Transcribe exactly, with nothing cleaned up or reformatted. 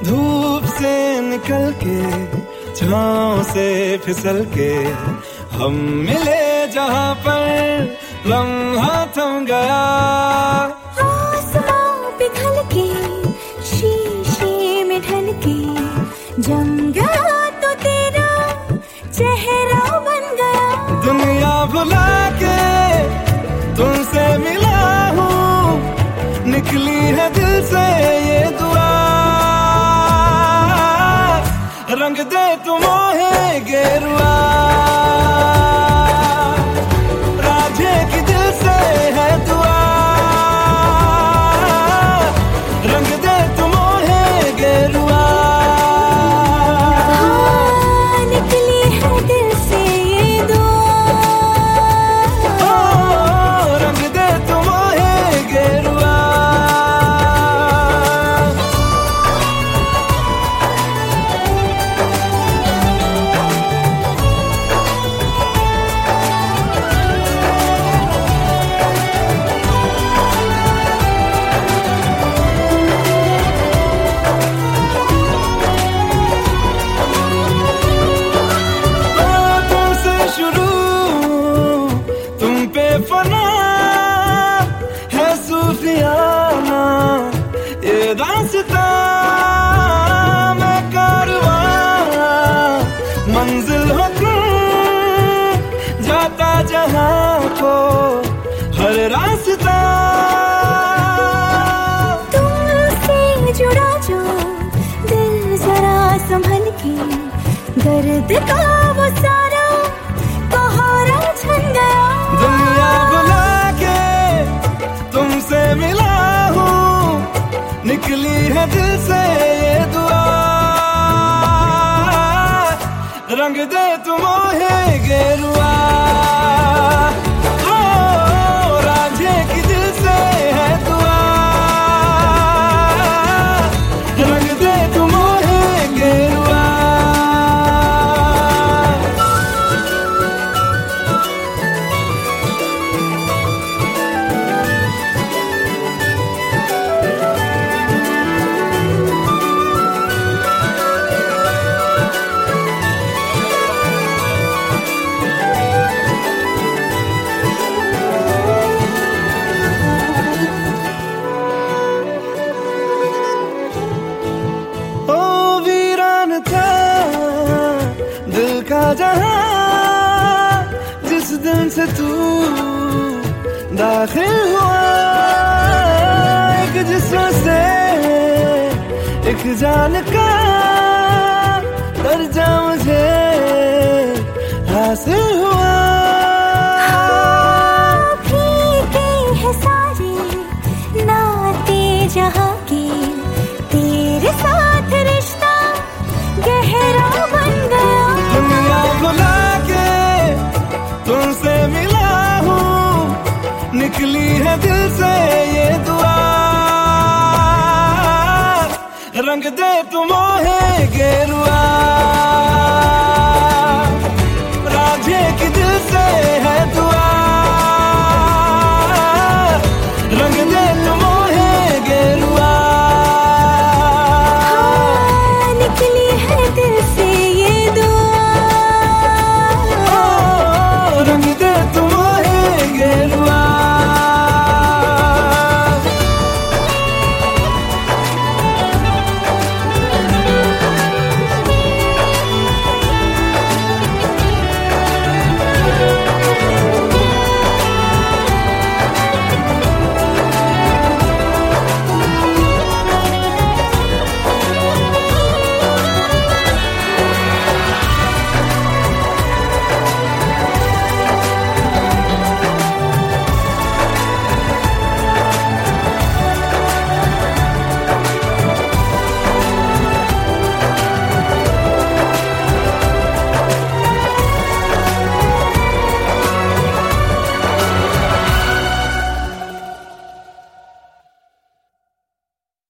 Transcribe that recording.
धूप से निकल के छाँव से फिसल के हम मिले जहाँ पर लम्हा थम गया। आसमां पिघल के शीशे में ढल के जम गया तो तेरा चेहरा बन गया। दुनिया भुला के तुमसे मिला हूँ, निकली है दिल से ये दुआ। रंग दे तू मोहे गेरुआ, राधे की दिल से है दुआ। रंग दे तू मोहे गेरुआ, हाँ, निकली है दिल से ये दुआ। ओ, रंग दे तू मोहे गेरुआ। फना है सूफियाना ये दास्तां, मैं कारवां मंजिल होकर जाता जहां को हर रास्ता। तुमसे जुड़ा जो दिल जरा संभल के, दर्द का वो सारा कोहरा छन गया। दुनिया बुला के तुमसे मिला हूँ, निकली है दिल से ये दुआ। रंग दे तू मोहे गेरुआ, ओ, राधे की दिल से है दुआ। रंग दे तू मोहे गेरुआ। का जहां जिस दिन से तू दाखिल हुआ, एक जिस्म से एक जान का दर्जा मुझे हासिल हुआ। फीके है सारे नाते जहां के, तेरे साथ रिश्ता गहरा बन गया। दुनिया बुला के तुमसे मिला हूँ, निकली है दिल से ये दुआ। रंग दे तू मोहे गेरुआ।